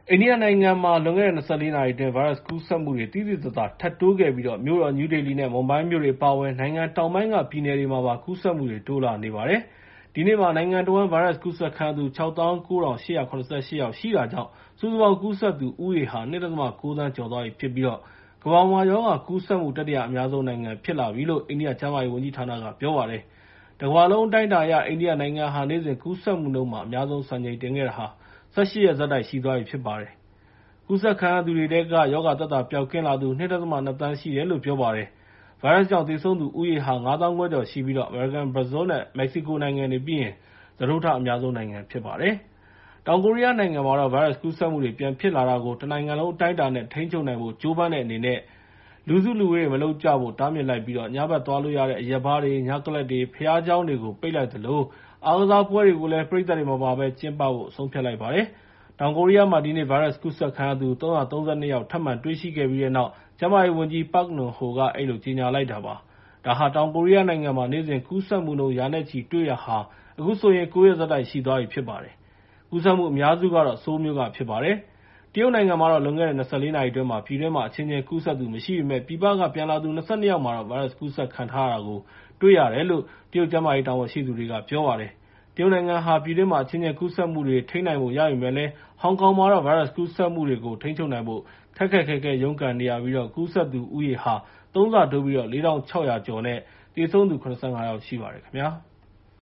အိန္ဒိယနိုင်ငံမှာလွန်ခဲ့တဲ့ 24 နာရီအတွင်း ဗိုင်းရပ်စ်ကူးစက်မှုတွေ သိသိသာသာထပ်တိုးခဲ့ပြီး မြို့တော်နယူးဒေလီနဲ့ မွမ်ဘိုင်းမြို့တွေအပါအဝင် နိုင်ငံတောင်ပိုင်းက ပြည်နယ်တွေမှာပါ ကူးစက်မှုတွေ တိုးလာနေပါတယ်။ ဒီနေ့မှာ နိုင်ငံတဝန်း ဗိုင်းရပ်စ်ကူးစက်ခံရသူ ၆၉,၈၇၈ ယောက်ရှိတာကြောင့် စုစုပေါင်းကူးစက်သူဦးရေဟာ ၂.၉ သန်းကျော်သွားပြီဖြစ်ပြီး ကမ္ဘာပေါ်မှာ ရောဂါကူးစက်မှု တတိယအများဆုံးနိုင်ငံဖြစ်လာပြီလို့ အိန္ဒိယကျန်းမာရေးဝန်ကြီးဌာနက ပြောပါတယ်။ တကမ္ဘာလုံးအတိုင်းအတာအရ အိန္ဒိယနိုင်ငံဟာ နေ့စဉ်ကူးစက်မှုနှုန်းမှာ အများဆုံးစံချိန်တင်ခဲ့တာဟာ ၁၈ ရက်ဆက်တိုက်ရှိသွားပြီဖြစ်ပါတယ်။ ကူးစက်ခံရသူတွေထဲက ရောဂါသက်သာပျောက်ကင်းလာသူ ၂.၂ သန်းရှိတယ်လို့ ပြောပါတယ်။ ဗိုင်းရပ်စ်ကြောင့်သေဆုံးသူဦးရေဟာ ၅၅,၀၀၀ ကျော်ရှိပြီး အမေရိကန်၊ ဘရာဇီးနဲ့ မက္ကဆီကိုနိုင်ငံတွေပြီးရင် စတုတ္ထအများဆုံးနိုင်ငံဖြစ်ပါတယ်။ တောင်ကိုရီးယားနိုင်ငံမှာတော့ ဗိုင်းရပ်စ်ကူးစက်မှုတွေ ပြန်ဖြစ်လာတာကို တနိုင်ငံလုံးအတိုင်းအတာနဲ့ ထိန်းချုပ်နိုင်ဖို့ ကြိုးပမ်းတဲ့အနေနဲ့ လူစုလူဝေးတွေမလုပ်ကြဖို့ တားမြစ်လိုက်ပြီး ညဘက်သွားလို့ရတဲ့ အရက်ဘားတွေ၊ ညကလပ်တွေ၊ ဘုရားကျောင်းတွေကို ပိတ်လိုက်သလို အားကစားပွဲတွေကိုလည်း ပရိသတ်တွေမပါဘဲ ကျင်းပဖို့ ဆုံးဖြတ်လိုက်ပါတယ်။ တောင်ကိုရီးယားမှာ ဒီနေ့ ဗိုင်းရပ်စ်ကူးစက်ခံရသူ ၃၃၂ ယောက် ထပ်မံတွေ့ရှိခဲ့ပြီးတဲ့နောက် ကျန်းမာရေးဝန်ကြီး Park Nun-ho က အဲဒီလိုကြေညာလိုက်တာပါ။ ဒါဟာ တောင်ကိုရီးယားနိုင်ငံမှာ နေ့စဉ်ကူးစက်မှုနှုန်း ရာနဲ့ချီတွေ့တာဟာ အခုဆိုရင် ၉ ရက်ဆက်တိုက်ရှိသွားပြီဖြစ်ပါတယ်။ ကူးစက်မှုအများစုကတော့ ဆိုးလ်မြို့ကဖြစ်ပါတယ်။ တရုတ်နိုင်ငံမှာတော့ လွန်ခဲ့တဲ့ ၂၄ နာရီအတွင်း ပြည်တွင်းမှာ အချင်းချင်းကူးစက်သူမရှိပေမယ့် ပြည်ပကပြန်လာသူ ၂၂ ယောက်မှာတော့ ဗိုင်းရပ်စ်ကူးစက်ခံထားရတာကို တွေ့ရတယ်လို့ တရုတ်ကျန်းမာရေးတာဝန်ရှိသူတွေက ပြောပါတယ်။ တရုတ်နိုင်ငံဟာ ပြည်တွင်းမှာ အချင်းချင်းကူးစက်မှုတွေ ထိန်းနိုင်ပုံရပေမယ့်လည်း ဟောင်ကောင်မှာတော့ ဗိုင်းရပ်စ်ကူးစက်မှုတွေကို ထိန်းချုပ်နိုင်ဖို့ ခက်ခက်ခဲခဲရုန်းကန်နေရပြီး ကူးစက်သူဦးရေဟာ ၃ ဆတိုးပြီး ၄,၆၀၀ ကျော်နဲ့ သေဆုံးသူ ၇၅ ယောက်ရှိပါတယ်ခင်ဗျာ။